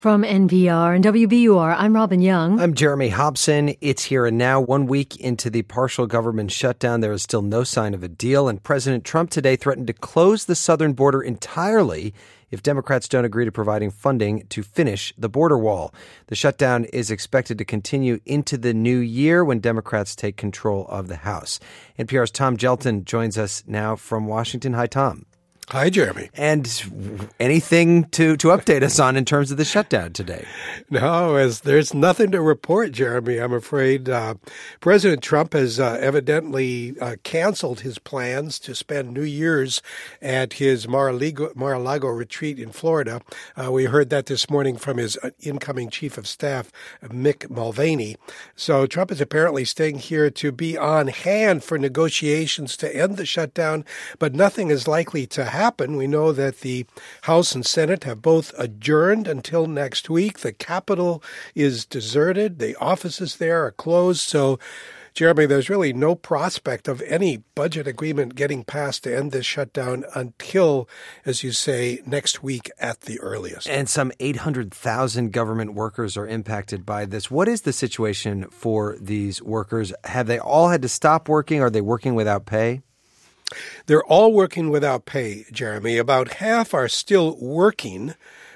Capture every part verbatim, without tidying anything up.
From N P R and W B U R, I'm Robin Young. I'm Jeremy Hobson. It's here and now. One week into the partial government shutdown, there is still no sign of a deal, and President Trump today threatened to close the southern border entirely if Democrats don't agree to providing funding to finish the border wall. The shutdown is expected to continue into the new year when Democrats take control of the House. N P R's Tom Gjelten joins us now from Washington. Hi, Tom. Hi, Jeremy. And anything to, to update us on in terms of the shutdown today? No, as there's nothing to report, Jeremy, I'm afraid. Uh, President Trump has uh, evidently uh, canceled his plans to spend New Year's at his Mar-a-Lago, Mar-a-Lago retreat in Florida. Uh, we heard that this morning from his incoming chief of staff, Mick Mulvaney. So Trump is apparently staying here to be on hand for negotiations to end the shutdown, but nothing is likely to happen. happen. We know that the House and Senate have both adjourned until next week. The Capitol is deserted. The offices there are closed. So, Jeremy, there's really no prospect of any budget agreement getting passed to end this shutdown until, as you say, next week at the earliest. And some eight hundred thousand government workers are impacted by this. What is the situation for these workers? Have they all had to stop working? Are they working without pay? They're all working without pay, Jeremy. About half are still working.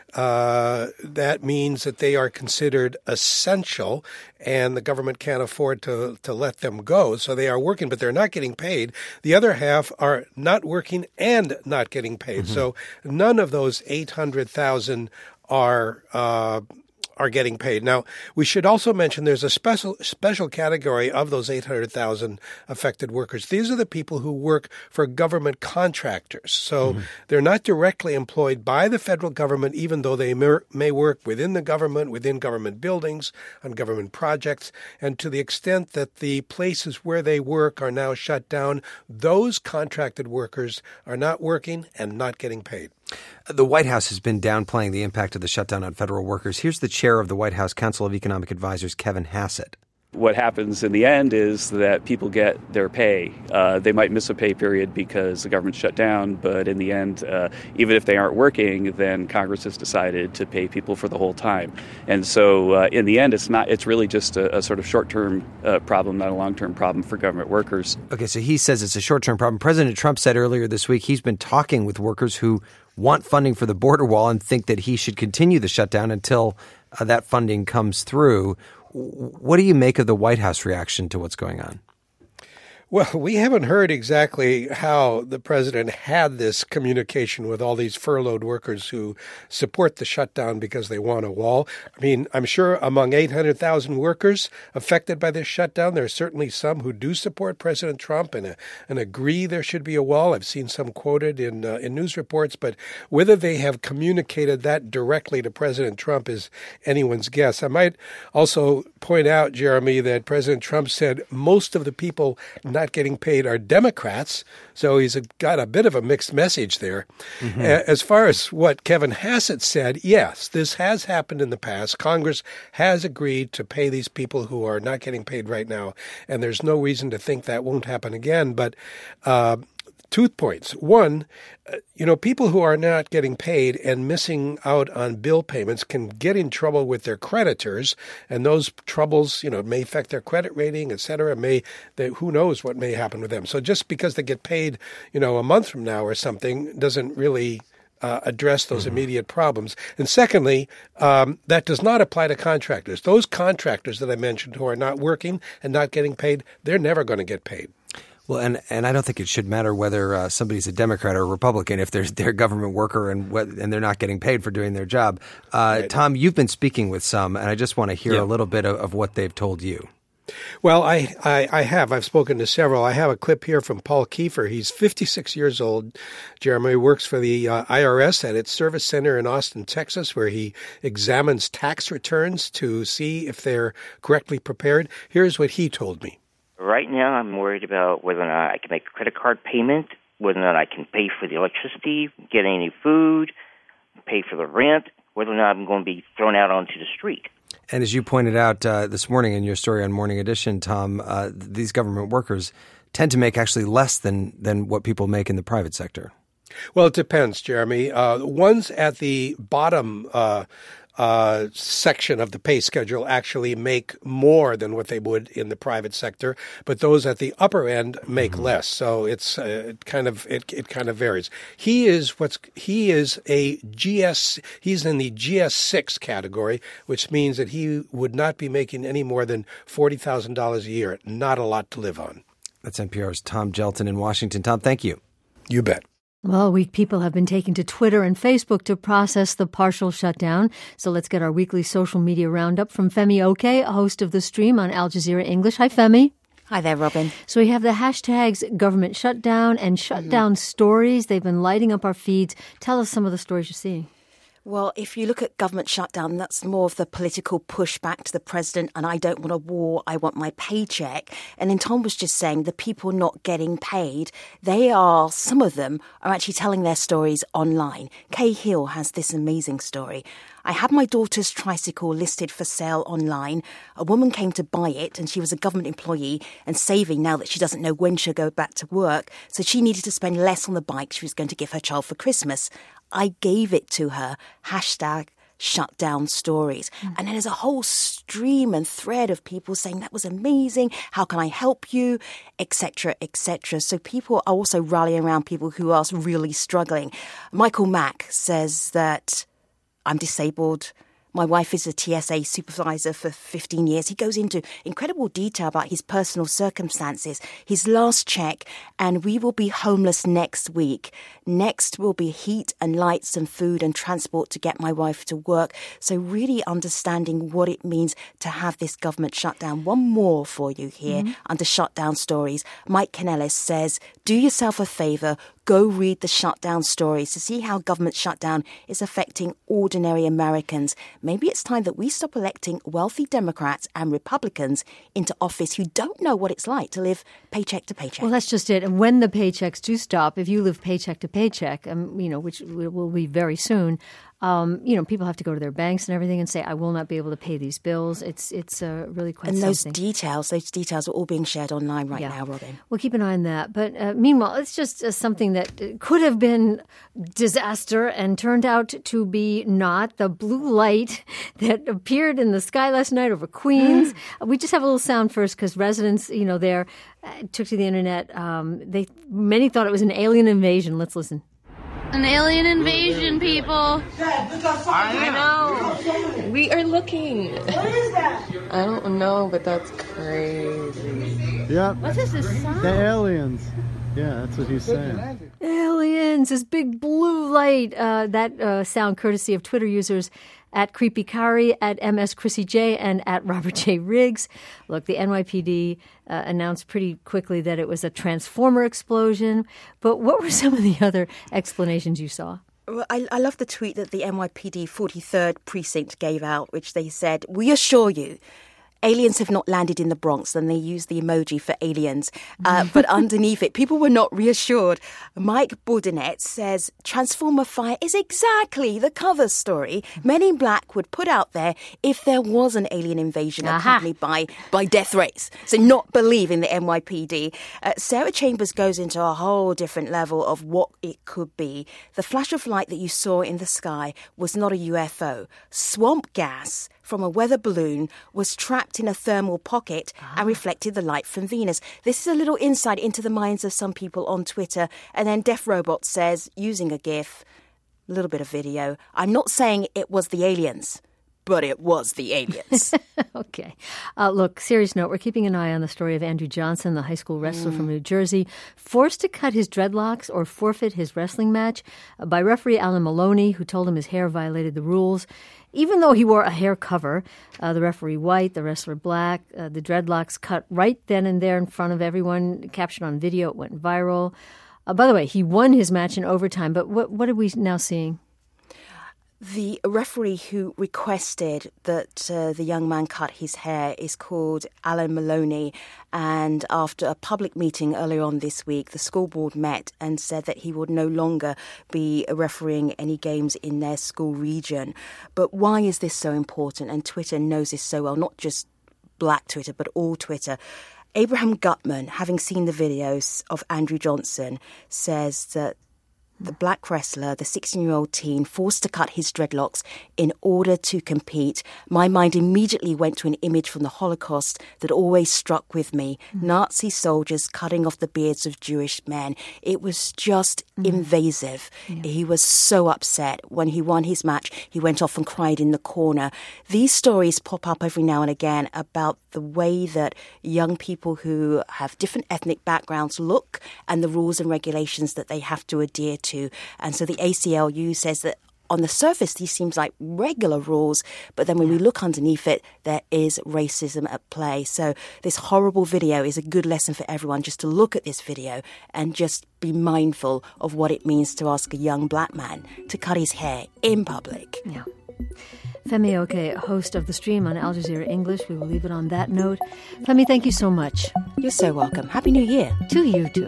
Uh, that means that they are considered essential, and the government can't afford to, to let them go. So they are working, but they're not getting paid. The other half are not working and not getting paid. Mm-hmm. So none of those eight hundred thousand are uh are getting paid. Now, we should also mention there's a special special category of those eight hundred thousand affected workers. These are the people who work for government contractors. So mm-hmm. they're not directly employed by the federal government, even though they may, may work within the government, within government buildings, on government projects. And to the extent that the places where they work are now shut down, those contracted workers are not working and not getting paid. The White House has been downplaying the impact of the shutdown on federal workers. Here's the chair of the White House Council of Economic Advisors, Kevin Hassett. What happens in the end is that people get their pay. Uh, they might miss a pay period because the government shut down, but in the end, uh, even if they aren't working, then Congress has decided to pay people for the whole time. And so uh, in the end, it's not. It's really just a, a sort of short-term uh, problem, not a long-term problem for government workers. Okay, so he says it's a short-term problem. President Trump said earlier this week he's been talking with workers who want funding for the border wall and think that he should continue the shutdown until uh, that funding comes through. What do you make of the White House reaction to what's going on? Well, we haven't heard exactly how the president had this communication with all these furloughed workers who support the shutdown because they want a wall. I mean, I'm sure among eight hundred thousand workers affected by this shutdown, there are certainly some who do support President Trump and, uh, and agree there should be a wall. I've seen some quoted in uh, in news reports, but whether they have communicated that directly to President Trump is anyone's guess. I might also point out, Jeremy, that President Trump said most of the people not getting paid are Democrats, so he's got a bit of a mixed message there. Mm-hmm. As far as what Kevin Hassett said, yes, this has happened in the past. Congress has agreed to pay these people who are not getting paid right now, and there's no reason to think that won't happen again. But uh, two points. One, uh, you know, people who are not getting paid and missing out on bill payments can get in trouble with their creditors, and those troubles, you know, may affect their credit rating, et cetera. May, they, who knows what may happen with them. So just because they get paid, you know, a month from now or something doesn't really Uh, address those mm-hmm. immediate problems. And secondly, um, that does not apply to contractors. Those contractors that I mentioned who are not working and not getting paid, they're never going to get paid. Well, and, and I don't think it should matter whether uh, somebody's a Democrat or a Republican if they're, they're a government worker and and they're not getting paid for doing their job. Uh, right. Tom, you've been speaking with some, and I just want to hear yeah. a little bit of, of what they've told you. Well, I, I, I have. I've spoken to several. I have a clip here from Paul Kiefer. He's fifty-six years old. Jeremy works for the uh, I R S at its service center in Austin, Texas, where he examines tax returns to see if they're correctly prepared. Here's what he told me. Right now, I'm worried about whether or not I can make a credit card payment, whether or not I can pay for the electricity, get any food, pay for the rent, whether or not I'm going to be thrown out onto the street. And as you pointed out uh, this morning in your story on Morning Edition, Tom, uh, these government workers tend to make actually less than, than what people make in the private sector. Well, it depends, Jeremy. Uh, ones at the bottom uh, uh, section of the pay schedule actually make more than what they would in the private sector, but those at the upper end make mm-hmm. less. So it's uh, it kind of it it kind of varies. He is what's he is a G S. He's in the G S six category, which means that he would not be making any more than forty thousand dollars a year. Not a lot to live on. That's N P R's Tom Gjelten in Washington. Tom, thank you. You bet. Well, we people have been taking to Twitter and Facebook to process the partial shutdown. So let's get our weekly social media roundup from Femi Oke, host of The Stream on Al Jazeera English. Hi, Femi. Hi there, Robin. So we have the hashtags government shutdown and shutdown mm-hmm. stories. They've been lighting up our feeds. Tell us some of the stories you're seeing. Well, if you look at government shutdown, that's more of the political pushback to the president, and I don't want a war, I want my paycheck. And then Tom was just saying the people not getting paid, they are, some of them are actually telling their stories online. Kay Hill has this amazing story. I had my daughter's tricycle listed for sale online. A woman came to buy it, and she was a government employee and saving now that she doesn't know when she'll go back to work. So she needed to spend less on the bike she was going to give her child for Christmas. I gave it to her. Hashtag shutdown stories. Mm. And then there's a whole stream and thread of people saying that was amazing. How can I help you? Etc. Etc. So people are also rallying around people who are really struggling. Michael Mack says that I'm disabled. My wife is a T S A supervisor for fifteen years. He goes into incredible detail about his personal circumstances, his last check, and we will be homeless next week. Next will be heat and lights and food and transport to get my wife to work. So really understanding what it means to have this government shutdown. One more for you here mm-hmm. under shutdown stories. Mike Canellis says, do yourself a favour. Go read the shutdown stories to see how government shutdown is affecting ordinary Americans. Maybe it's time that we stop electing wealthy Democrats and Republicans into office who don't know what it's like to live paycheck to paycheck. Well, that's just it. And when the paychecks do stop, if you live paycheck to paycheck, um, you know, which will be very soon, Um, you know, people have to go to their banks and everything and say, I will not be able to pay these bills. It's it's uh, really quite and something. And those details, those details are all being shared online right yeah. now, Robin. We'll keep an eye on that. But uh, meanwhile, it's just uh, something that could have been disaster and turned out to be not. The blue light that appeared in the sky last night over Queens. We just have a little sound first because residents, you know, there uh, took to the internet. Um, they many thought it was an alien invasion. Let's listen. An alien invasion, people. I know. We are looking. What is that? I don't know, but that's crazy. Yep. What is this sound? The aliens. Yeah, that's what he's saying. Aliens, this big blue light. Uh, that uh, sound courtesy of Twitter users at Creepy Kari, at M S Chrissy J, and at Robert J. Riggs. Look, the N Y P D uh, announced pretty quickly that it was a transformer explosion. But what were some of the other explanations you saw? Well, I, I love the tweet that the N Y P D forty-third Precinct gave out, which they said, we assure you, aliens have not landed in the Bronx, and they used the emoji for aliens. Uh, but underneath it, people were not reassured. Mike Bourdinet says Transformer Fire is exactly the cover story Men in Black would put out there if there was an alien invasion Aha. accompanied by, by death rays. So not believe in the N Y P D. Uh, Sarah Chambers goes into a whole different level of what it could be. The flash of light that you saw in the sky was not a U F O. Swamp gas from a weather balloon was trapped in a thermal pocket ah. and reflected the light from Venus. This is a little insight into the minds of some people on Twitter. And then Def Robot says, using a GIF, a little bit of video, I'm not saying it was the aliens, but it was the aliens. Okay. Uh, look, serious note, we're keeping an eye on the story of Andrew Johnson, the high school wrestler mm. from New Jersey, forced to cut his dreadlocks or forfeit his wrestling match uh, by referee Alan Maloney, who told him his hair violated the rules. Even though he wore a hair cover, uh, the referee white, the wrestler black, uh, the dreadlocks cut right then and there in front of everyone, captured on video, it went viral. Uh, by the way, he won his match in overtime, but what, what are we now seeing? The referee who requested that uh, the young man cut his hair is called Alan Maloney. And after a public meeting earlier on this week, the school board met and said that he would no longer be refereeing any games in their school region. But why is this so important? And Twitter knows this so well, not just Black Twitter, but all Twitter. Abraham Gutman, having seen the videos of Andrew Johnson, says that The black wrestler, the sixteen-year-old teen, forced to cut his dreadlocks in order to compete. My mind immediately went to an image from the Holocaust that always struck with me. Mm. Nazi soldiers cutting off the beards of Jewish men. It was just mm. invasive. Yeah. He was so upset. When he won his match, he went off and cried in the corner. These stories pop up every now and again about the way that young people who have different ethnic backgrounds look and the rules and regulations that they have to adhere to. And so the A C L U says that on the surface, these seems like regular rules, but then when we look underneath it, there is racism at play. So this horrible video is a good lesson for everyone just to look at this video and just be mindful of what it means to ask a young black man to cut his hair in public. Yeah. Femi Oke, host of The Stream on Al Jazeera English. We will leave it on that note. Femi, thank you so much. You're so welcome. Happy New Year. To you, too.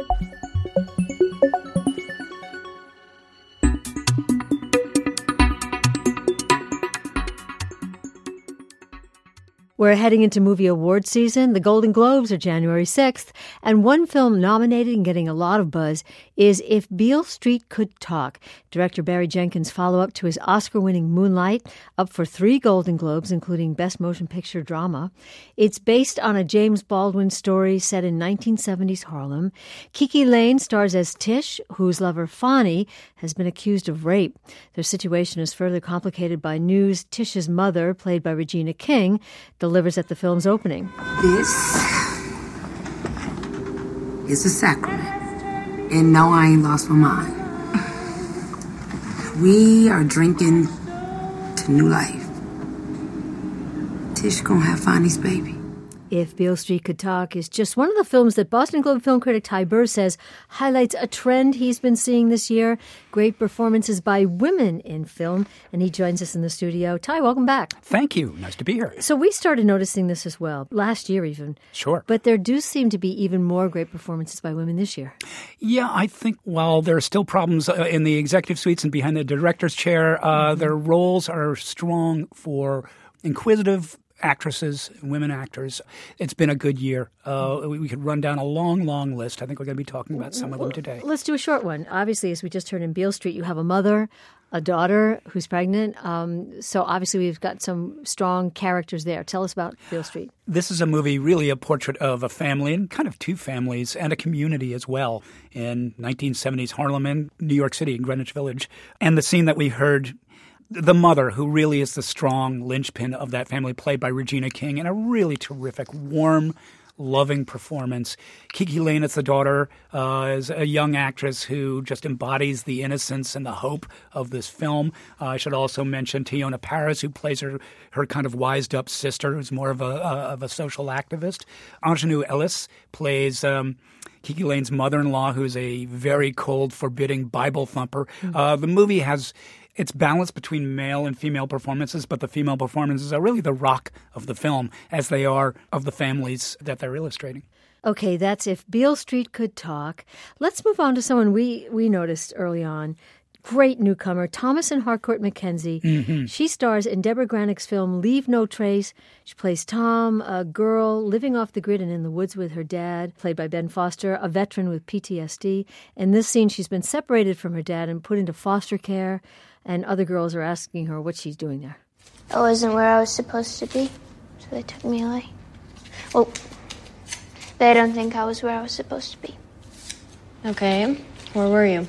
We're heading into movie award season. The Golden Globes are January sixth, and one film nominated and getting a lot of buzz is If Beale Street Could Talk. Director Barry Jenkins' follow-up to his Oscar-winning Moonlight, up for three Golden Globes, including Best Motion Picture Drama. It's based on a James Baldwin story set in nineteen seventies Harlem. Kiki Layne stars as Tish, whose lover Fonnie has been accused of rape. Their situation is further complicated by news Tish's mother, played by Regina King, delivers at the film's opening. This is a sacrament. And no, I ain't lost my mind. We are drinking to new life. Tish gonna have Fonnie's baby. If Beale Street Could Talk is just one of the films that Boston Globe film critic Ty Burr says highlights a trend he's been seeing this year, great performances by women in film, and he joins us in the studio. Ty, welcome back. Thank you. Nice to be here. So we started noticing this as well, last year even. Sure. But there do seem to be even more great performances by women this year. Yeah, I think while there are still problems uh, in the executive suites and behind the director's chair, uh, mm-hmm. their roles are strong for inquisitive actresses, women actors. It's been a good year. Uh, we, we could run down a long, long list. I think we're going to be talking about some of them today. Let's do a short one. Obviously, as we just heard in Beale Street, you have a mother, a daughter who's pregnant. Um, so obviously we've got some strong characters there. Tell us about Beale Street. This is a movie, really a portrait of a family and kind of two families and a community as well in nineteen seventies Harlem and New York City, Greenwich Village. And the scene that we heard, the mother, who really is the strong linchpin of that family, played by Regina King, in a really terrific, warm, loving performance. Kiki Layne as the daughter uh, is a young actress who just embodies the innocence and the hope of this film. Uh, I should also mention Tiona Paris, who plays her her kind of wised-up sister, who's more of a uh, of a social activist. Ingenue Ellis plays Um, Kiki Layne's mother-in-law, who's a very cold, forbidding Bible thumper. Mm-hmm. Uh, the movie has It's balanced between male and female performances, but the female performances are really the rock of the film, as they are of the families that they're illustrating. Okay, that's If Beale Street Could Talk. Let's move on to someone we, we noticed early on. Great newcomer, Thomasin Harcourt Mackenzie. Mm-hmm. She stars in Deborah Granick's film Leave No Trace. She plays Tom, a girl living off the grid and in the woods with her dad, played by Ben Foster, a veteran with P T S D. In this scene, she's been separated from her dad and put into foster care, and other girls are asking her what she's doing there. I wasn't where I was supposed to be, so they took me away. Well, they don't think I was where I was supposed to be. Okay, where were you?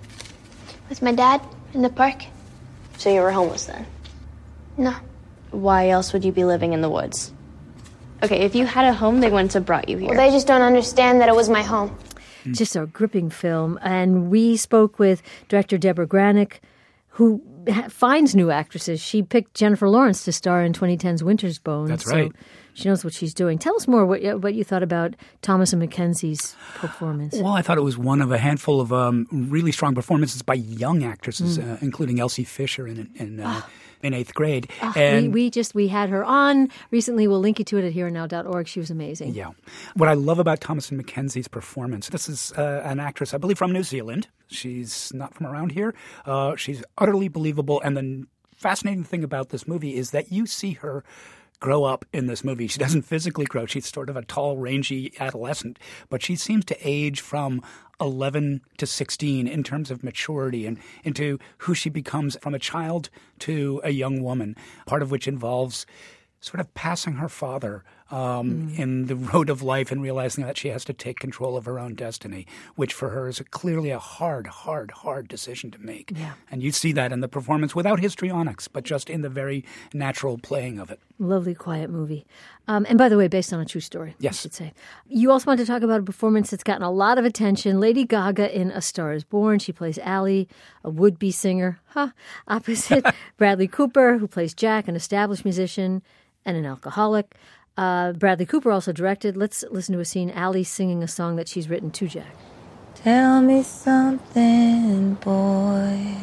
With my dad in the park. So you were homeless then? No. Why else would you be living in the woods? Okay, if you had a home, they wouldn't have brought you here. Well, they just don't understand that it was my home. Just a gripping film. And we spoke with director Deborah Granick, who finds new actresses. She picked Jennifer Lawrence to star in twenty ten's Winter's Bone. That's right. So she knows what she's doing. Tell us more what you, what you thought about Thomasin Mackenzie's performance. Well, I thought it was one of a handful of um, really strong performances by young actresses, mm. uh, including Elsie Fisher in in, uh, oh. in eighth grade. Oh, and we, we just we had her on recently. We'll link you to it at here and now dot org. She was amazing. Yeah. What I love about Thomasin Mackenzie's performance, this is uh, an actress, I believe, from New Zealand. She's not from around here. Uh, she's utterly believable. And the fascinating thing about this movie is that you see her grow up in this movie. She doesn't physically grow. She's sort of a tall, rangy adolescent, but she seems to age from eleven to sixteen in terms of maturity and into who she becomes from a child to a young woman, part of which involves sort of passing her father um, mm. in the road of life and realizing that she has to take control of her own destiny, which for her is a, clearly a hard, hard, hard decision to make. Yeah. And you see that in the performance without histrionics, but just in the very natural playing of it. Lovely, quiet movie. Um, and by the way, based on a true story, yes. I should say. You also want to talk about a performance that's gotten a lot of attention. Lady Gaga in A Star is Born. She plays Ally, a would-be singer, huh, opposite Bradley Cooper, who plays Jack, an established musician and an alcoholic. Uh, Bradley Cooper also directed. Let's listen to a scene, Ally singing a song that she's written to Jack. Tell me something, boy.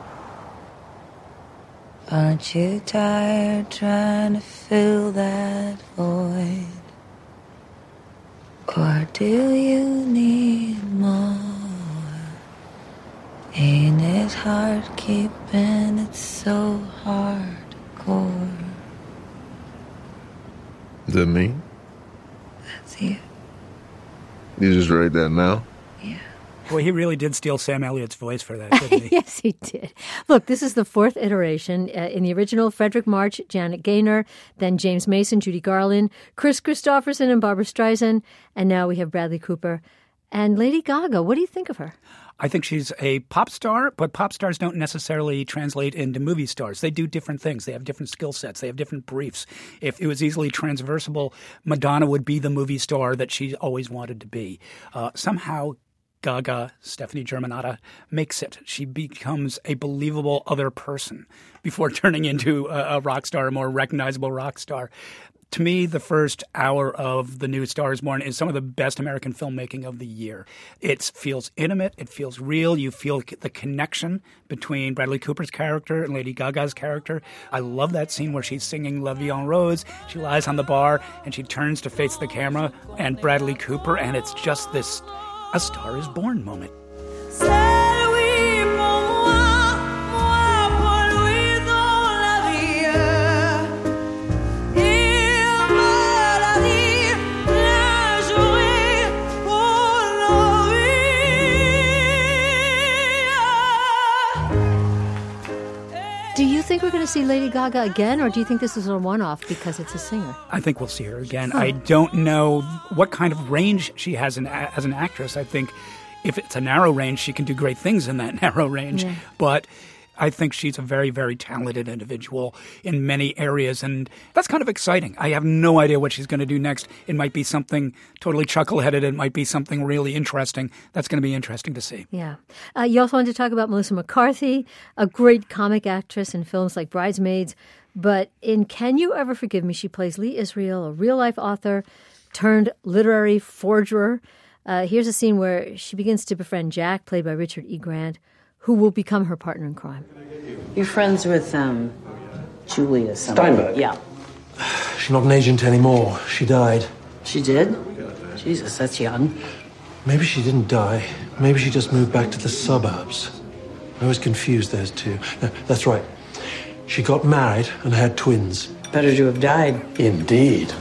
Aren't you tired trying to fill that void? Or do you need more? Ain't it hard keeping it so hardcore? Is that me? That's you. You just write that now? Yeah. Well, he really did steal Sam Elliott's voice for that, didn't he? Yes, he did. Look, this is the fourth iteration. Uh, in the original, Frederick March, Janet Gaynor, then James Mason, Judy Garland, Chris Christopherson, and Barbara Streisand, and now we have Bradley Cooper and Lady Gaga. What do you think of her? I think she's a pop star, but pop stars don't necessarily translate into movie stars. They do different things. They have different skill sets. They have different briefs. If it was easily transversable, Madonna would be the movie star that she always wanted to be. Uh, somehow, Gaga, Stephanie Germanotta, makes it. She becomes a believable other person before turning into a, a rock star, a more recognizable rock star. To me, the first hour of The New Star is Born is some of the best American filmmaking of the year. It feels intimate. It feels real. You feel the connection between Bradley Cooper's character and Lady Gaga's character. I love that scene where she's singing La Vie en Rose. She lies on the bar and she turns to face the camera and Bradley Cooper, and it's just this A Star is Born moment. Do you think we're going to see Lady Gaga again, or do you think this is a one-off because it's a singer? I think we'll see her again. Huh. I don't know what kind of range she has in, as an actress. I think if it's a narrow range, she can do great things in that narrow range. Yeah. But I think she's a very, very talented individual in many areas, and that's kind of exciting. I have no idea what she's going to do next. It might be something totally chuckle-headed. It might be something really interesting. That's going to be interesting to see. Yeah. Uh, you also wanted to talk about Melissa McCarthy, a great comic actress in films like Bridesmaids. But in Can You Ever Forgive Me, she plays Lee Israel, a real-life author turned literary forger. Uh, here's a scene where she begins to befriend Jack, played by Richard E. Grant, who will become her partner in crime. You're friends with, um, Julia something. Steinberg? Yeah. She's not an agent anymore. She died. She did? Jesus, that's young. Maybe she didn't die. Maybe she just moved back to the suburbs. I was confused those two. No, that's right. She got married and had twins. Better to have died. Indeed.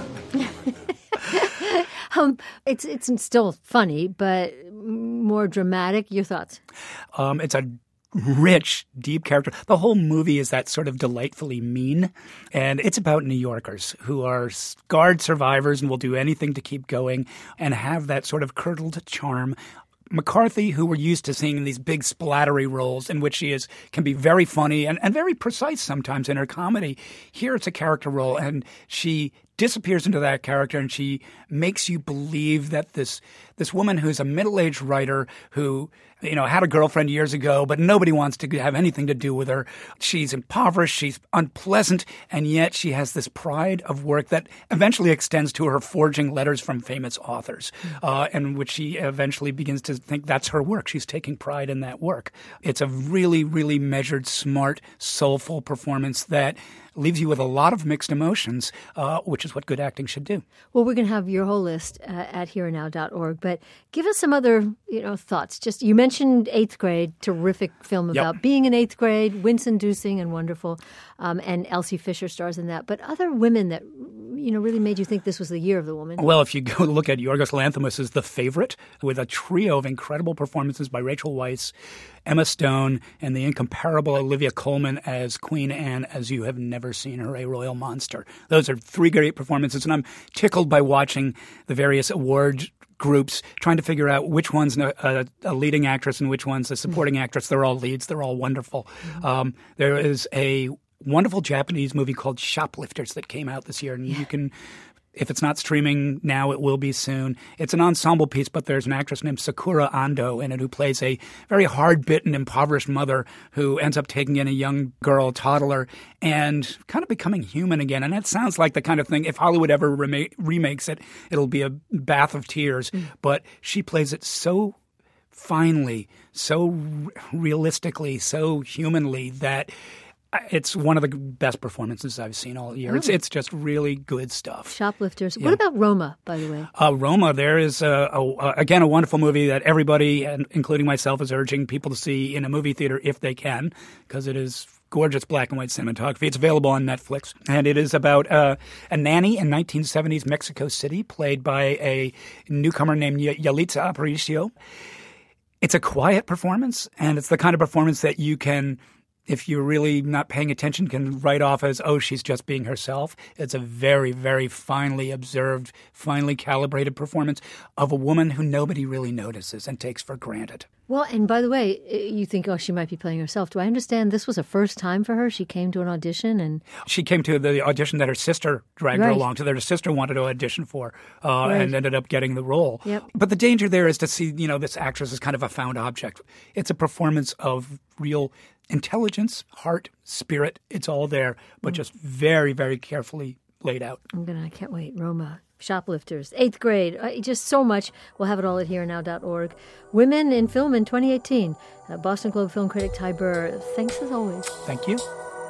um, it's it's still funny, but more dramatic. Your thoughts? Um, it's a rich, deep character. The whole movie is that sort of delightfully mean, and it's about New Yorkers who are scarred survivors and will do anything to keep going and have that sort of curdled charm. McCarthy, who we're used to seeing in these big splattery roles in which she is can be very funny and, and very precise sometimes in her comedy. Here it's a character role, and she disappears into that character, and she makes you believe that this this woman who's a middle-aged writer who, you know, had a girlfriend years ago, but nobody wants to have anything to do with her. She's impoverished, she's unpleasant, and yet she has this pride of work that eventually extends to her forging letters from famous authors, uh, in which she eventually begins to think that's her work. She's taking pride in that work. It's a really, really measured, smart, soulful performance that leaves you with a lot of mixed emotions, uh, which is what good acting should do. Well, we're going to have your whole list uh, at here and now dot org, but give us some other, you know, thoughts. Just you mentioned Eighth Grade, terrific film about yep. being in eighth grade, wince-inducing and wonderful, um, and Elsie Fisher stars in that. But other women that you know, really made you think this was the year of the woman? Well, if you go look at Yorgos Lanthimos as The Favorite, with a trio of incredible performances by Rachel Weisz, Emma Stone, and the incomparable Olivia Colman as Queen Anne, as you have never seen her, a royal monster. Those are three great performances, and I'm tickled by watching the various award groups trying to figure out which one's a, a leading actress and which one's a supporting mm-hmm. actress. They're all leads. They're all wonderful. Mm-hmm. Um, there is a wonderful Japanese movie called Shoplifters that came out this year, and yeah. you can... If it's not streaming now, it will be soon. It's an ensemble piece, but there's an actress named Sakura Ando in it who plays a very hard-bitten, impoverished mother who ends up taking in a young girl, toddler, and kind of becoming human again. And that sounds like the kind of thing, if Hollywood ever rema- remakes it, it'll be a bath of tears. Mm. But she plays it so finely, so realistically, so humanly that... It's one of the best performances I've seen all year. Oh. It's it's just really good stuff. Shoplifters. Yeah. What about Roma, by the way? Uh, Roma, there is, a, a, a, again, a wonderful movie that everybody, and including myself, is urging people to see in a movie theater if they can, because it is gorgeous black and white cinematography. It's available on Netflix. And it is about uh, a nanny in nineteen seventies Mexico City, played by a newcomer named y- Yalitza Aparicio. It's a quiet performance, and it's the kind of performance that you can... if you're really not paying attention, can write off as, oh, she's just being herself. It's a very, very finely observed, finely calibrated performance of a woman who nobody really notices and takes for granted. Well, and by the way, you think, oh, she might be playing herself. Do I understand this was a first time for her? She came to an audition and... She came to the audition that her sister dragged right. her along to, that her sister wanted to audition for, uh, right. and ended up getting the role. Yep. But the danger there is to see, you know, this actress as kind of a found object. It's a performance of real intelligence, heart, spirit. It's all there, but mm. just very, very carefully laid out. I'm gonna, I can't wait. Roma. Shoplifters, eighth grade, uh, just so much. We'll have it all at here now dot org. Women in Film in twenty eighteen. Uh, Boston Globe film critic Ty Burr. Thanks as always. Thank you.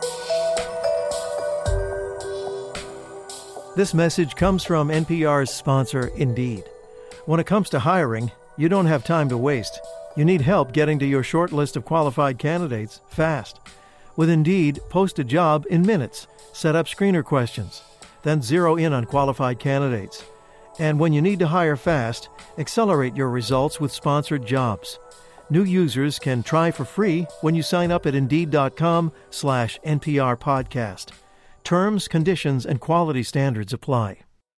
This message comes from N P R's sponsor, Indeed. When it comes to hiring, you don't have time to waste. You need help getting to your short list of qualified candidates fast. With Indeed, post a job in minutes. Set up screener questions. Then zero in on qualified candidates. And when you need to hire fast, accelerate your results with sponsored jobs. New users can try for free when you sign up at Indeed.com slash NPR podcast. Terms, conditions, and quality standards apply.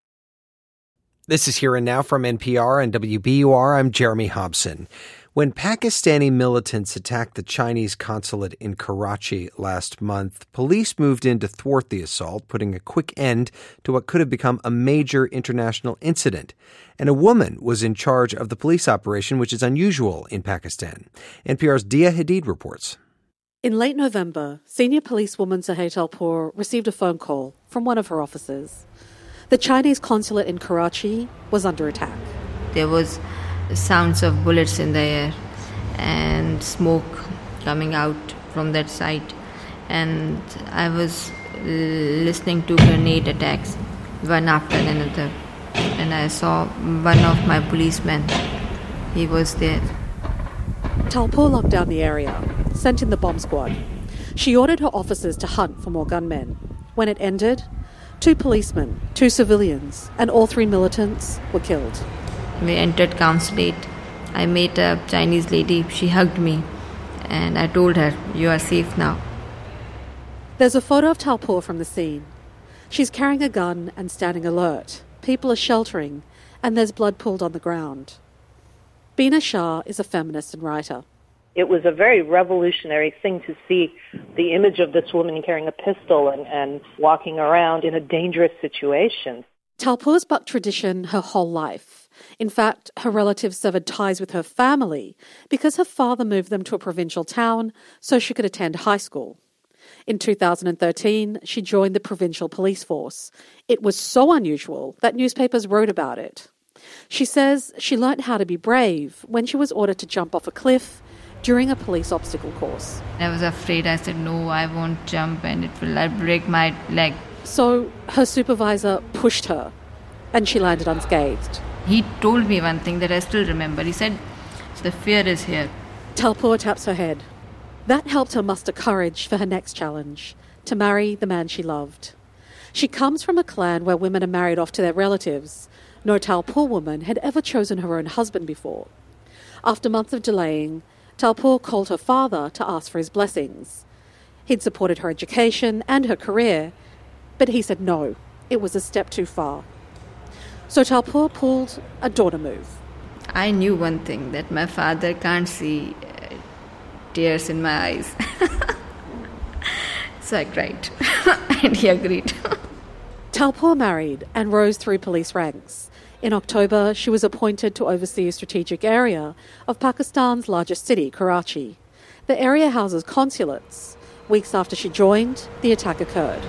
This is Here and Now from N P R and W B U R. I'm Jeremy Hobson. When Pakistani militants attacked the Chinese consulate in Karachi last month, police moved in to thwart the assault, putting a quick end to what could have become a major international incident. And a woman was in charge of the police operation, which is unusual in Pakistan. N P R's Dia Hadid reports. In late November, senior policewoman Suhail Talpour received a phone call from one of her officers. The Chinese consulate in Karachi was under attack. There was sounds of bullets in the air and smoke coming out from that side. And I was listening to grenade attacks, one after another. And I saw one of my policemen. He was there. Talpour locked down the area, sent in the bomb squad. She ordered her officers to hunt for more gunmen. When it ended, two policemen, two civilians, and all three militants were killed. We entered consulate. I met a Chinese lady. She hugged me. And I told her, you are safe now. There's a photo of Talpour from the scene. She's carrying a gun and standing alert. People are sheltering, and there's blood pooled on the ground. Bina Shah is a feminist and writer. It was a very revolutionary thing to see the image of this woman carrying a pistol and, and walking around in a dangerous situation. Talpour's bucked tradition her whole life. In fact, her relatives severed ties with her family because her father moved them to a provincial town so she could attend high school. In two thousand thirteen, she joined the provincial police force. It was so unusual that newspapers wrote about it. She says she learnt how to be brave when she was ordered to jump off a cliff during a police obstacle course. I was afraid. I said, no, I won't jump and it will I'll break my leg. So her supervisor pushed her and she landed unscathed. He told me one thing that I still remember. He said, the fear is here. Talpour taps her head. That helped her muster courage for her next challenge, to marry the man she loved. She comes from a clan where women are married off to their relatives. No Talpur woman had ever chosen her own husband before. After months of delaying, Talpur called her father to ask for his blessings. He'd supported her education and her career, but he said no, it was a step too far. So Talpur pulled a daughter move. I knew one thing, that my father can't see uh, tears in my eyes. So I cried, and he agreed. Talpur married and rose through police ranks. In October, she was appointed to oversee a strategic area of Pakistan's largest city, Karachi. The area houses consulates. Weeks after she joined, the attack occurred.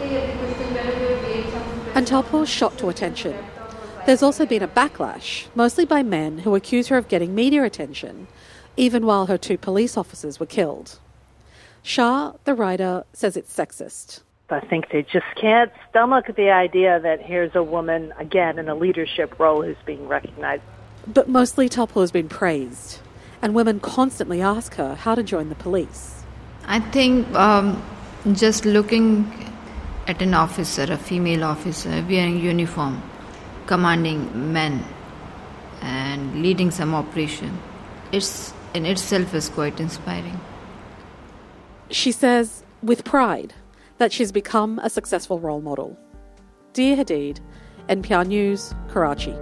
And Talpur shot to attention. There's also been a backlash, mostly by men who accuse her of getting media attention, even while her two police officers were killed. Shah, the writer, says it's sexist. I think they just can't stomach the idea that here's a woman, again, in a leadership role who's being recognized. But mostly Talpur has been praised, and women constantly ask her how to join the police. I think um, just looking at an officer, a female officer, wearing uniform, commanding men, and leading some operation, it's in itself is quite inspiring. She says, with pride, that she's become a successful role model. Dia Hadid, N P R News, Karachi.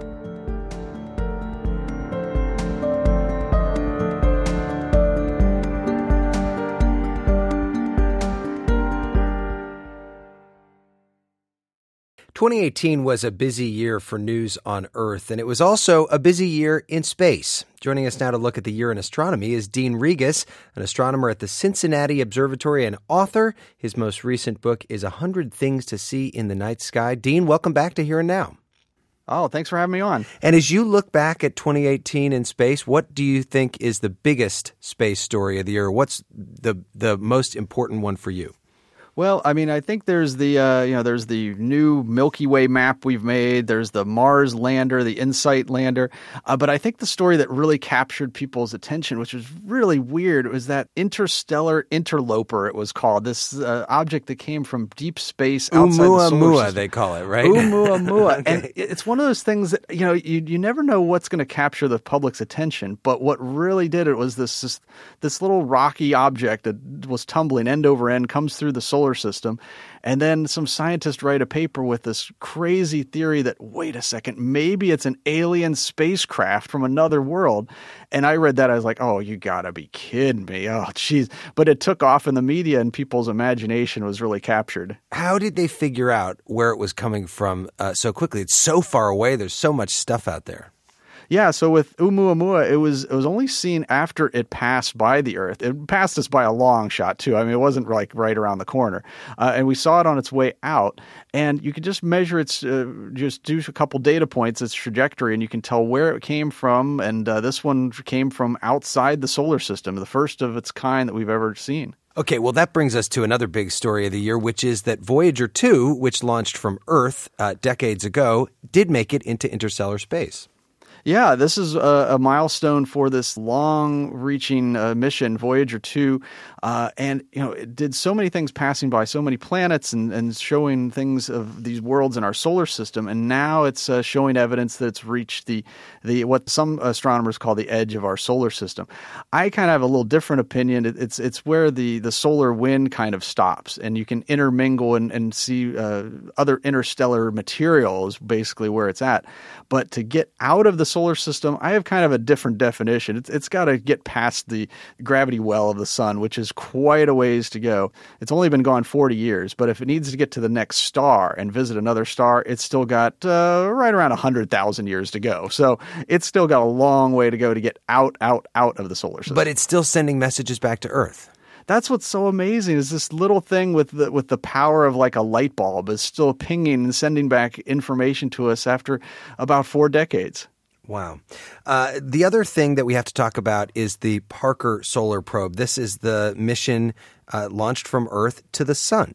twenty eighteen was a busy year for news on Earth, and it was also a busy year in space. Joining us now to look at the year in astronomy is Dean Regas, an astronomer at the Cincinnati Observatory and author. His most recent book is one hundred Things to See in the Night Sky. Dean, welcome back to Here and Now. Oh, thanks for having me on. And as you look back at twenty eighteen in space, what do you think is the biggest space story of the year? What's the the most important one for you? Well, I mean, I think there's the uh, you know there's the new Milky Way map we've made. There's the Mars lander, the InSight lander. Uh, but I think the story that really captured people's attention, which was really weird, was that interstellar interloper. It was called this uh, object that came from deep space outside the solar system. They call it, right? Oumuamua. Okay. And it's one of those things that you know you you never know what's going to capture the public's attention. But what really did it was this this, this little rocky object that was tumbling end over end, comes through the solar system, and then some scientists write a paper with this crazy theory that, wait a second, maybe it's an alien spacecraft from another world. And I read that, I was like, oh, you gotta be kidding me. Oh, geez. But it took off in the media and people's imagination was really captured. How did they figure out where it was coming from uh, so quickly? It's so far away. There's so much stuff out there. Yeah, so with Oumuamua, it was it was only seen after it passed by the Earth. It passed us by a long shot, too. I mean, it wasn't like right around the corner. Uh, and we saw it on its way out. And you could just measure its, uh, just do a couple data points, its trajectory, and you can tell where it came from. And uh, this one came from outside the solar system, the first of its kind that we've ever seen. Okay, well, that brings us to another big story of the year, which is that Voyager two, which launched from Earth uh, decades ago, did make it into interstellar space. Yeah, this is a, a milestone for this long-reaching uh, mission, Voyager two, uh, and you know it did so many things, passing by so many planets and, and showing things of these worlds in our solar system. And now it's uh, showing evidence that it's reached the the what some astronomers call the edge of our solar system. I kind of have a little different opinion. It, it's it's where the the solar wind kind of stops, and you can intermingle and, and see uh, other interstellar material is basically where it's at. But to get out of the solar system, I have kind of a different definition. It's, it's got to get past the gravity well of the sun, which is quite a ways to go. It's only been gone forty years, but if it needs to get to the next star and visit another star, it's still got uh, right around one hundred thousand years to go. So it's still got a long way to go to get out, out, out of the solar system. But it's still sending messages back to Earth. That's what's so amazing is this little thing with the with the power of like a light bulb is still pinging and sending back information to us after about four decades. Wow. Uh, the other thing that we have to talk about is the Parker Solar Probe. This is the mission uh, launched from Earth to the sun.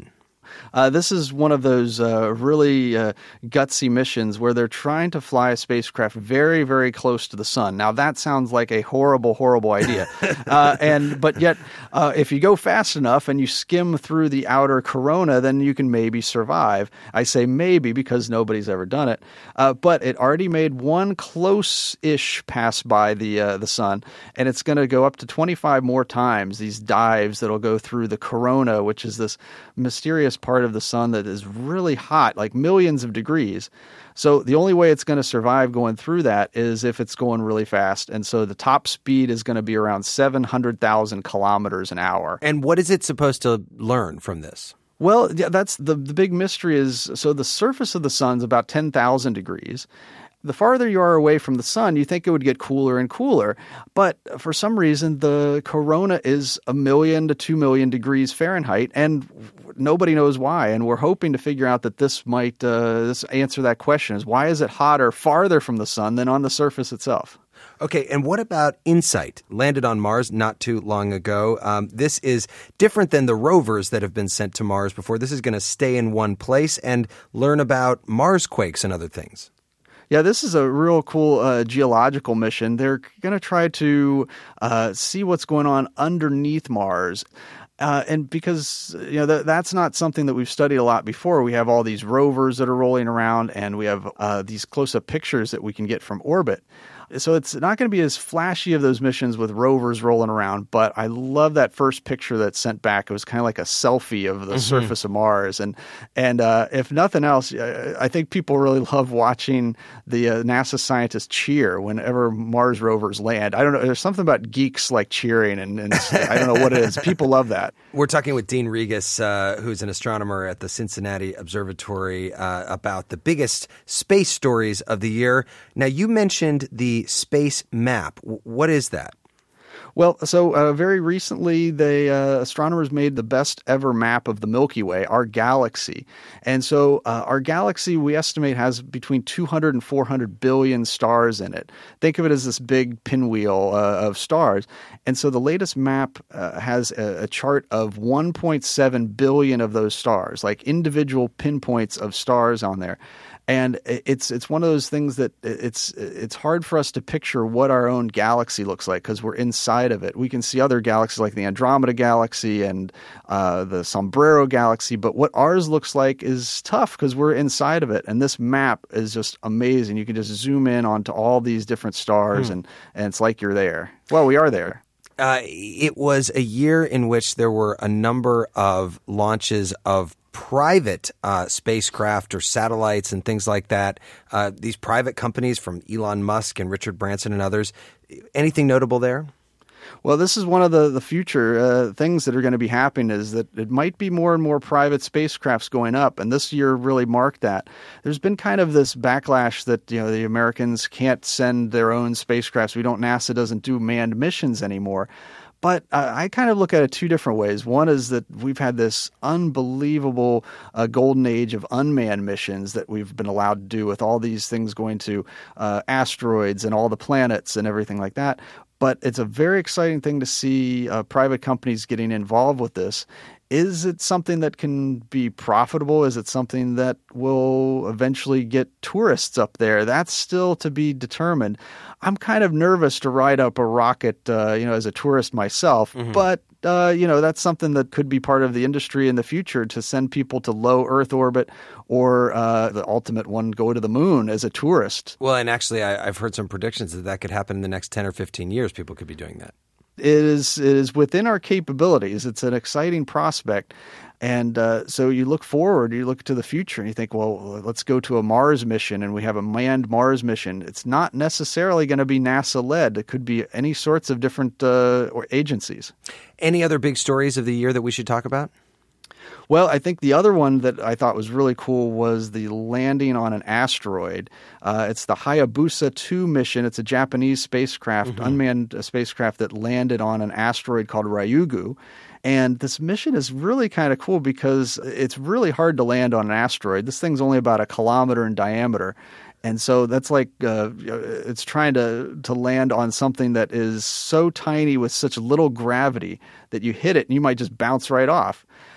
Uh, this is one of those uh, really uh, gutsy missions where they're trying to fly a spacecraft very, very close to the sun. Now, that sounds like a horrible, horrible idea. uh, and But yet, uh, if you go fast enough and you skim through the outer corona, then you can maybe survive. I say maybe because nobody's ever done it. Uh, but it already made one close-ish pass by the uh, the sun, and it's going to go up to twenty-five more times, these dives that'll go through the corona, which is this mysterious part of the sun that is really hot, like millions of degrees. So the only way it's going to survive going through that is if it's going really fast. And so the top speed is going to be around seven hundred thousand kilometers an hour. And what is it supposed to learn from this? Well, yeah, that's the, the big mystery is, so the surface of the sun's about ten thousand degrees. The farther you are away from the sun, you think it would get cooler and cooler. But for some reason, the corona is a million to two million degrees Fahrenheit, and nobody knows why. And we're hoping to figure out that this might uh, this answer that question: is why is it hotter farther from the sun than on the surface itself? Okay, and what about InSight? Landed on Mars not too long ago. Um, this is different than the rovers that have been sent to Mars before. This is going to stay in one place and learn about Mars quakes and other things. Yeah, this is a real cool uh, geological mission. They're going to try to uh, see what's going on underneath Mars. Uh, and because you know th- that's not something that we've studied a lot before. We have all these rovers that are rolling around, and we have uh, these close-up pictures that we can get from orbit. So it's not going to be as flashy of those missions with rovers rolling around, but I love that first picture that's sent back. It was kind of like a selfie of the mm-hmm. surface of Mars. And and uh, if nothing else, I think people really love watching the uh, NASA scientists cheer whenever Mars rovers land. I don't know. There's something about geeks like cheering, and, and I don't know what it is. People love that. We're talking with Dean Regas, uh, who's an astronomer at the Cincinnati Observatory, uh, about the biggest space stories of the year. Now, you mentioned the space map. What is that? Well, so uh, very recently, the uh, astronomers made the best ever map of the Milky Way, our galaxy. And so uh, our galaxy, we estimate, has between two hundred and four hundred billion stars in it. Think of it as this big pinwheel uh, of stars. And so the latest map uh, has a, a chart of one point seven billion of those stars, like individual pinpoints of stars on there. And it's it's one of those things that it's it's hard for us to picture what our own galaxy looks like because we're inside of it. We can see other galaxies like the Andromeda Galaxy and uh, the Sombrero Galaxy, but what ours looks like is tough because we're inside of it. And this map is just amazing. You can just zoom in onto all these different stars, hmm. and, and it's like you're there. Well, we are there. Uh, it was a year in which there were a number of launches of private uh, spacecraft or satellites and things like that. Uh, these private companies from Elon Musk and Richard Branson and others. Anything notable there? Well, this is one of the, the future uh, things that are going to be happening is that it might be more and more private spacecrafts going up, and this year really marked that. There's been kind of this backlash that, you know, the Americans can't send their own spacecrafts. We don't, NASA doesn't do manned missions anymore. But uh, I kind of look at it two different ways. One is that we've had this unbelievable uh, golden age of unmanned missions that we've been allowed to do with all these things going to uh, asteroids and all the planets and everything like that. But it's a very exciting thing to see uh, private companies getting involved with this. Is it something that can be profitable? Is it something that will eventually get tourists up there? That's still to be determined. I'm kind of nervous to ride up a rocket, uh, you know, as a tourist myself, mm-hmm. but uh, you know, that's something that could be part of the industry in the future to send people to low Earth orbit, or uh, the ultimate one, go to the moon as a tourist. Well, and actually, I, I've heard some predictions that that could happen in the next ten or fifteen years. People could be doing that. It is, it is within our capabilities. It's an exciting prospect. And uh, so you look forward, you look to the future, and you think, well, let's go to a Mars mission, and we have a manned Mars mission. It's not necessarily going to be NASA-led. It could be any sorts of different uh, agencies. Any other big stories of the year that we should talk about? Well, I think the other one that I thought was really cool was the landing on an asteroid. Uh, it's the Hayabusa two mission. It's a Japanese spacecraft, mm-hmm. unmanned spacecraft that landed on an asteroid called Ryugu. And this mission is really kind of cool because it's really hard to land on an asteroid. This thing's only about a kilometer in diameter. And so that's like uh, it's trying to, to land on something that is so tiny with such little gravity that you hit it and you might just bounce right off.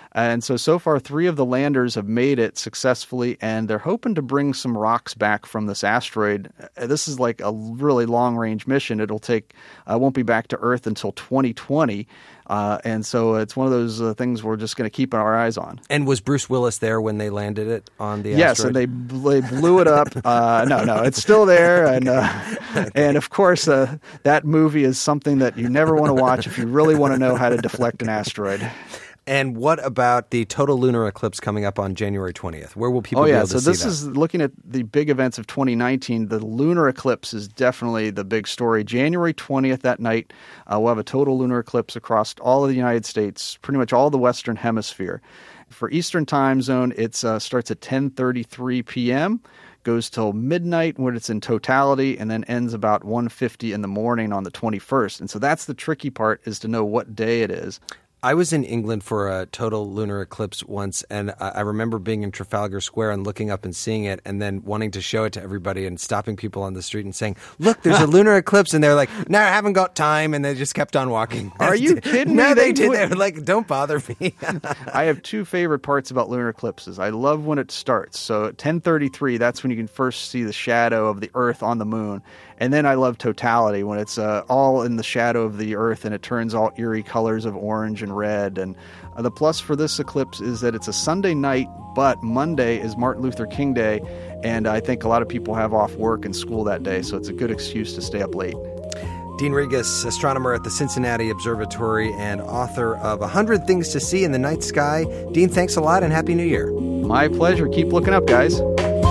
And so, so far, three of the landers have made it successfully, and they're hoping to bring some rocks back from this asteroid. This is like a really long-range mission. It'll take, uh, won't be back to Earth until twenty twenty. Uh, and so it's one of those uh, things we're just going to keep our eyes on. And was Bruce Willis there when they landed it on the yes, asteroid? Yes, and they, they blew it up. Uh, no, no, it's still there. And, uh, okay. and of course, uh, that movie is something that you never want to watch if you really want to know how to deflect an asteroid. And what about the total lunar eclipse coming up on January twentieth? Where will people oh, be yeah. able to so see that? So this is looking at the big events of twenty nineteen. The lunar eclipse is definitely the big story. January twentieth, that night, uh, we'll have a total lunar eclipse across all of the United States, pretty much all the Western Hemisphere. For Eastern time zone, it uh, starts at ten thirty-three p.m., goes till midnight when it's in totality, and then ends about one fifty in the morning on the twenty-first. And so that's the tricky part, is to know what day it is. I was in England for a total lunar eclipse once, and I remember being in Trafalgar Square and looking up and seeing it, and then wanting to show it to everybody and stopping people on the street and saying, look, there's a lunar eclipse. And they're like, no, I haven't got time. And they just kept on walking. Are you kidding me? No, they did. They were like, don't bother me. I have two favorite parts about lunar eclipses. I love when it starts. So at ten thirty-three, that's when you can first see the shadow of the Earth on the moon. And then I love totality, when it's uh, all in the shadow of the Earth and it turns all eerie colors of orange and red. And uh, the plus for this eclipse is that it's a Sunday night, but Monday is Martin Luther King Day. And I think a lot of people have off work and school that day, so it's a good excuse to stay up late. Dean Regas, astronomer at the Cincinnati Observatory and author of one hundred Things to See in the Night Sky. Dean, thanks a lot and Happy New Year. My pleasure. Keep looking up, guys.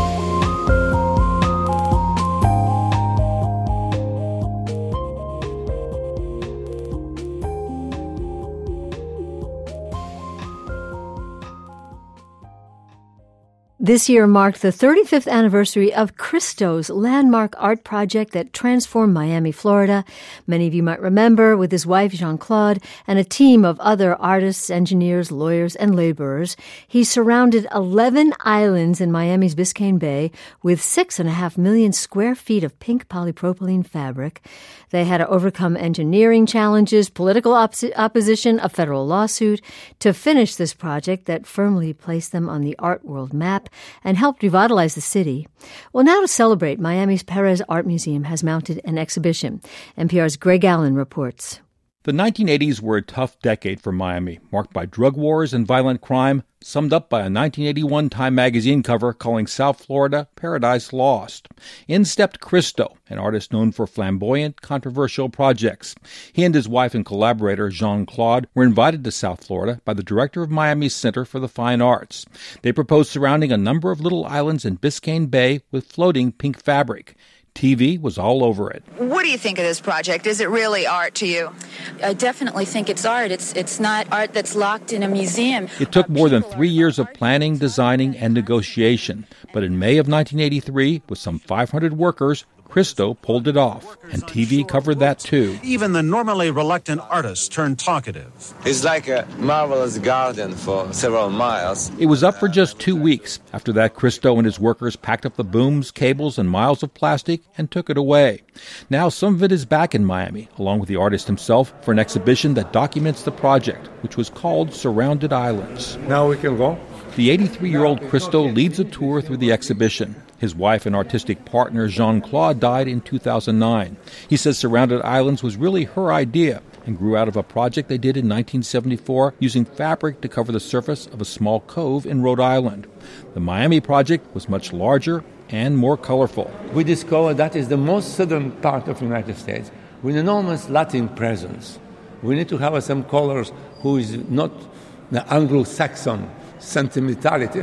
This year marked the thirty-fifth anniversary of Christo's landmark art project that transformed Miami, Florida. Many of you might remember, with his wife, Jean-Claude, and a team of other artists, engineers, lawyers, and laborers, he surrounded eleven islands in Miami's Biscayne Bay with six and a half million square feet of pink polypropylene fabric. They had to overcome engineering challenges, political op- opposition, a federal lawsuit to finish this project that firmly placed them on the art world map and helped revitalize the city. Well, now to celebrate, Miami's Perez Art Museum has mounted an exhibition. N P R's Greg Allen reports. The nineteen eighties were a tough decade for Miami, marked by drug wars and violent crime, summed up by a nineteen eighty-one Time magazine cover calling South Florida Paradise Lost. In stepped Christo, an artist known for flamboyant, controversial projects. He and his wife and collaborator, Jean-Claude, were invited to South Florida by the director of Miami's Center for the Fine Arts. They proposed surrounding a number of little islands in Biscayne Bay with floating pink fabric. T V was all over it. What do you think of this project? Is it really art to you? I definitely think it's art. It's it's not art that's locked in a museum. It took more than three years of planning, designing, and negotiation. But in May of nineteen eighty-three, with some five hundred workers, Christo pulled it off, and T V covered that too. Even the normally reluctant artist turned talkative. It's like a marvelous garden for several miles. It was up for just two weeks. After that, Christo and his workers packed up the booms, cables, and miles of plastic and took it away. Now some of it is back in Miami, along with the artist himself, for an exhibition that documents the project, which was called Surrounded Islands. Now we can go. The eighty-three-year-old Christo leads a tour through the exhibition. His wife and artistic partner, Jean-Claude, died in two thousand nine. He says Surrounded Islands was really her idea and grew out of a project they did in nineteen seventy-four using fabric to cover the surface of a small cove in Rhode Island. The Miami project was much larger and more colorful. We discovered that is the most southern part of the United States with enormous Latin presence. We need to have some colors who is not the Anglo-Saxon sentimentality,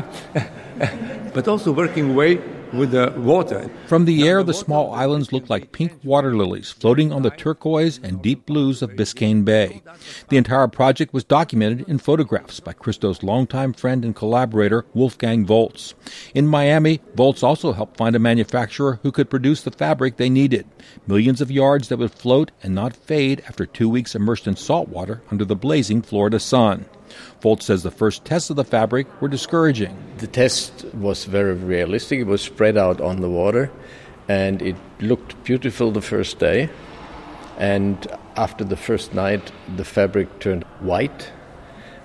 but also working way with the water. From the air, the small islands look like pink water lilies floating on the turquoise and deep blues of Biscayne Bay. The entire project was documented in photographs by Christo's longtime friend and collaborator, Wolfgang Volz. In Miami, Volz also helped find a manufacturer who could produce the fabric they needed. Millions of yards that would float and not fade after two weeks immersed in salt water under the blazing Florida sun. Volz says the first tests of the fabric were discouraging. The test was very realistic. It was spread out on the water, and it looked beautiful the first day. And after the first night, the fabric turned white,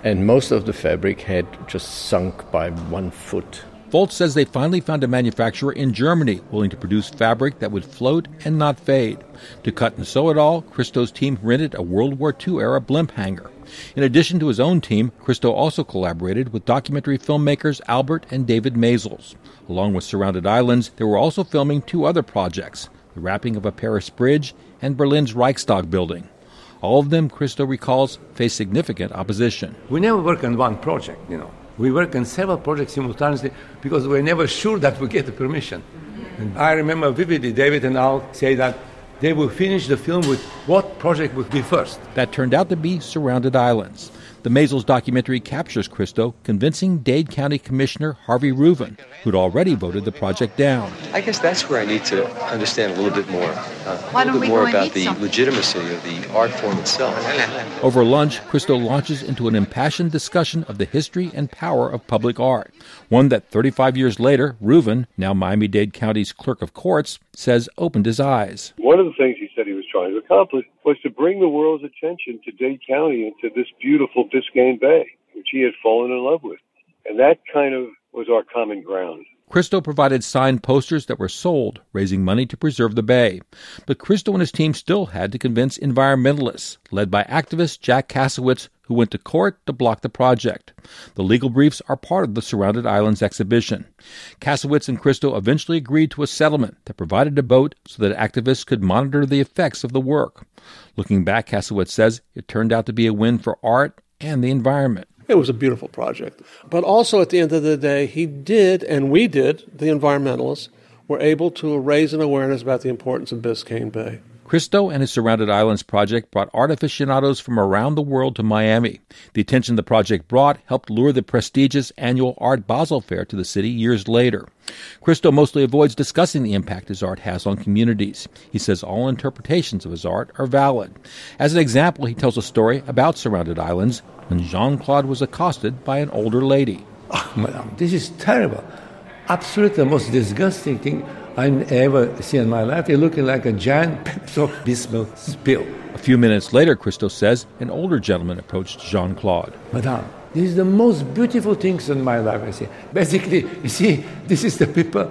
and most of the fabric had just sunk by one foot. Volz says they finally found a manufacturer in Germany willing to produce fabric that would float and not fade. To cut and sew it all, Christo's team rented a World War Two-era blimp hangar. In addition to his own team, Christo also collaborated with documentary filmmakers Albert and David Maysles. Along with Surrounded Islands, they were also filming two other projects, the wrapping of a Paris bridge and Berlin's Reichstag building. All of them, Christo recalls, faced significant opposition. We never work on one project, you know. We work on several projects simultaneously because we're never sure that we get the permission. And I remember vividly David and Al say that they will finish the film with what project would be first. That turned out to be Surrounded Islands. The Maysles documentary captures Christo convincing Dade County Commissioner Harvey Reuven, who'd already voted the project down. I guess that's where I need to understand a little bit more, uh, Why a little don't bit we more go and about eat the something? legitimacy of the art form itself. Over lunch, Christo launches into an impassioned discussion of the history and power of public art, one that thirty-five years later, Reuven, now Miami-Dade County's clerk of courts, says opened his eyes. One of the things he said he was trying to accomplish was to bring the world's attention to Dade County and to this beautiful Biscayne Bay, which he had fallen in love with. And that kind of was our common ground. Christo provided signed posters that were sold, raising money to preserve the bay. But Christo and his team still had to convince environmentalists, led by activist Jack Kasowitz, who went to court to block the project. The legal briefs are part of the Surrounded Islands exhibition. Kasowitz and Christo eventually agreed to a settlement that provided a boat so that activists could monitor the effects of the work. Looking back, Kasowitz says it turned out to be a win for art and the environment. It was a beautiful project. But also at the end of the day, he did, and we did, the environmentalists, were able to raise an awareness about the importance of Biscayne Bay. Christo and his Surrounded Islands project brought art aficionados from around the world to Miami. The attention the project brought helped lure the prestigious annual Art Basel Fair to the city years later. Christo mostly avoids discussing the impact his art has on communities. He says all interpretations of his art are valid. As an example, he tells a story about Surrounded Islands when Jean-Claude was accosted by an older lady. Oh, madam, this is terrible. Absolutely the most disgusting thing I've ever seen in my life. You're looking like a giant Pepsi Bismol spill. A few minutes later, Christo says, an older gentleman approached Jean-Claude. Madame, this is the most beautiful things in my life, I see. Basically, you see, this is the people,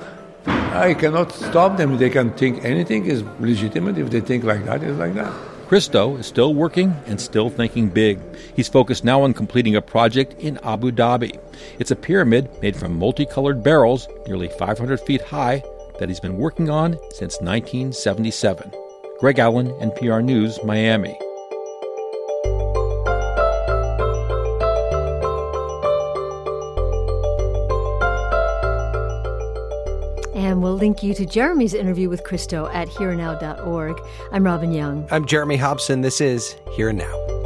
I cannot stop them. They can think anything is legitimate. If they think like that, it's like that. Christo is still working and still thinking big. He's focused now on completing a project in Abu Dhabi. It's a pyramid made from multicolored barrels, nearly five hundred feet high, that he's been working on since nineteen seventy-seven. Greg Allen, N P R News, Miami. And we'll link you to Jeremy's interview with Christo at here and now dot org. I'm Robin Young. I'm Jeremy Hobson. This is Here and Now.